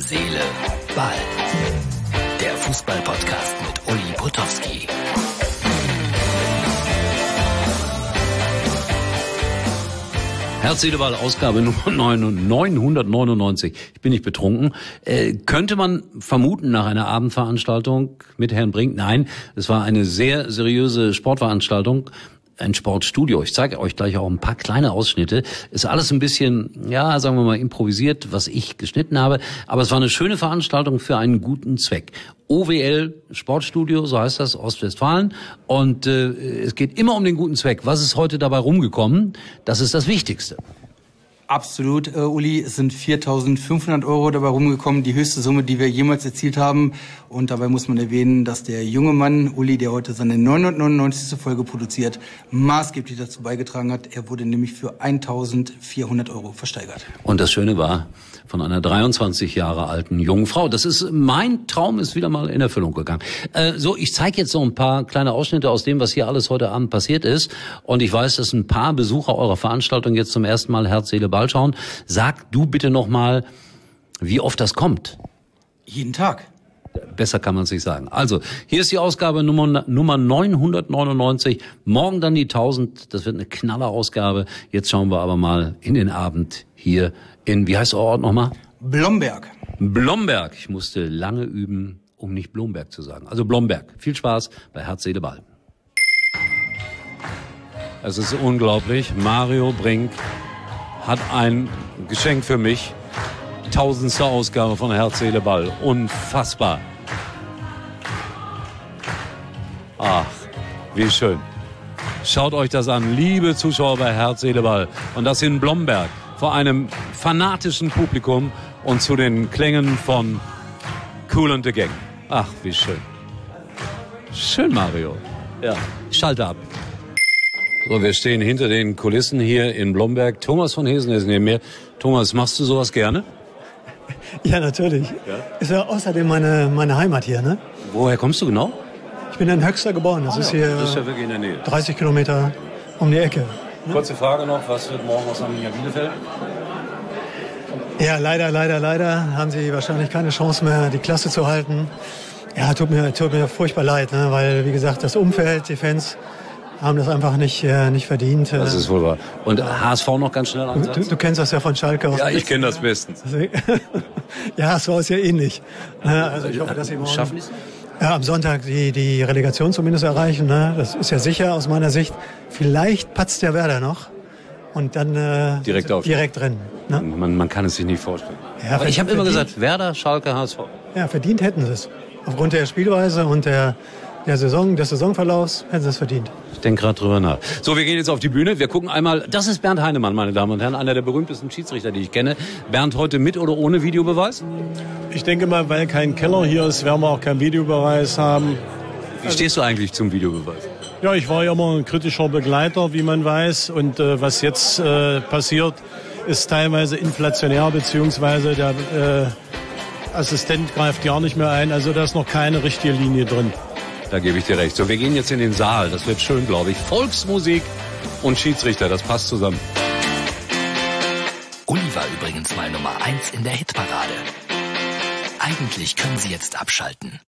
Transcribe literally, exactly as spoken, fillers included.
Seele, Ball. Der Fußball-Podcast mit Uli Potowski. Herz, Seele, Ball, Ausgabe Nummer neunhundertneunundneunzig. Ich bin nicht betrunken. Äh, könnte man vermuten nach einer Abendveranstaltung mit Herrn Brink? Nein, es war eine sehr seriöse Sportveranstaltung. Ein Sportstudio. Ich zeige euch gleich auch ein paar kleine Ausschnitte. Ist alles ein bisschen, ja, sagen wir mal, improvisiert, was ich geschnitten habe. Aber es war eine schöne Veranstaltung für einen guten Zweck. O W L Sportstudio, so heißt das, Ostwestfalen. Und äh, es geht immer um den guten Zweck. Was ist heute dabei rumgekommen? Das ist das Wichtigste. Absolut, äh, Uli. Es sind viertausendfünfhundert Euro dabei rumgekommen, die höchste Summe, die wir jemals erzielt haben. Und dabei muss man erwähnen, dass der junge Mann, Uli, der heute seine neunhundertneunundneunzigste Folge produziert, maßgeblich dazu beigetragen hat. Er wurde nämlich für eintausendvierhundert Euro versteigert. Und das Schöne war, von einer dreiundzwanzig Jahre alten jungen Frau. Das ist, mein Traum ist wieder mal in Erfüllung gegangen. Äh, so, ich zeige jetzt noch ein paar kleine Ausschnitte aus dem, was hier alles heute Abend passiert ist. Und ich weiß, dass ein paar Besucher eurer Veranstaltung jetzt zum ersten Mal Herz, Seele, Ball schauen. Sag du bitte noch mal, wie oft das kommt. Jeden Tag. Besser kann man es nicht sagen. Also, hier ist die Ausgabe Nummer, Nummer neunhundertneunundneunzig. Morgen dann die tausend. Das wird eine Knallerausgabe. Jetzt schauen wir aber mal in den Abend hier in, wie heißt der Ort nochmal? Blomberg. Blomberg. Ich musste lange üben, um nicht Blomberg zu sagen. Also Blomberg. Viel Spaß bei Herz, Seele, Ball. Es ist unglaublich. Mario Brink hat ein Geschenk für mich. Tausendste Ausgabe von Herz, Seele, Ball. Unfassbar. Ach, wie schön. Schaut euch das an, liebe Zuschauer bei Herz, Seele, Ball. Und das in Blomberg vor einem fanatischen Publikum und zu den Klängen von Kool and the Gang. Ach, wie schön. Schön, Mario. Ja, schalte ab. So, wir stehen hinter den Kulissen hier in Blomberg. Thomas von Hesen ist neben mir. Thomas, machst du sowas gerne? Ja, natürlich. Ja? Ist ja außerdem meine, meine Heimat hier, ne? Woher kommst du genau? Ich bin in Höxter geboren. Das ah, ist hier das ist ja wirklich in der Nähe. dreißig Kilometer um die Ecke. Ne? Kurze Frage noch, was wird morgen aus Arminia Bielefeld? Ja, leider, leider, leider haben sie wahrscheinlich keine Chance mehr, die Klasse zu halten. Ja, tut mir, tut mir furchtbar leid, ne? Weil, wie gesagt, das Umfeld, die Fans haben das einfach nicht, äh, nicht verdient. Das ist wohl wahr. Und H S V noch ganz schnell ansatz? Du, du kennst das ja von Schalke. Ja, ich kenne das bestens. Ja, H S V ist ja ähnlich. Also ich hoffe, dass sie morgen schaffen es? Ja, am Sonntag die, die Relegation zumindest erreichen. Ne? Das ist ja sicher aus meiner Sicht. Vielleicht patzt der Werder noch und dann äh, direkt, auf. direkt drin. Ne? Man, man kann es sich nicht vorstellen. Ja, aber ich habe immer gesagt, Werder, Schalke, H S V. Ja, verdient hätten sie es. Aufgrund der Spielweise und der, der Saison, des Saisonverlaufs hätten sie es verdient. Ich denke gerade drüber nach. So, wir gehen jetzt auf die Bühne. Wir gucken einmal. Das ist Bernd Heinemann, meine Damen und Herren, einer der berühmtesten Schiedsrichter, die ich kenne. Bernd, heute mit oder ohne Videobeweis? Ich denke mal, weil kein Keller hier ist, werden wir auch keinen Videobeweis haben. Wie stehst du eigentlich zum Videobeweis? Ja, ich war ja immer ein kritischer Begleiter, wie man weiß. Und äh, was jetzt äh, passiert, ist teilweise inflationär, beziehungsweise der äh, Assistent greift gar nicht mehr ein. Also da ist noch keine richtige Linie drin. Da gebe ich dir recht. So, wir gehen jetzt in den Saal. Das wird schön, glaube ich. Volksmusik und Schiedsrichter, das passt zusammen. Uli war übrigens mal Nummer eins in der Hitparade. Eigentlich können Sie jetzt abschalten.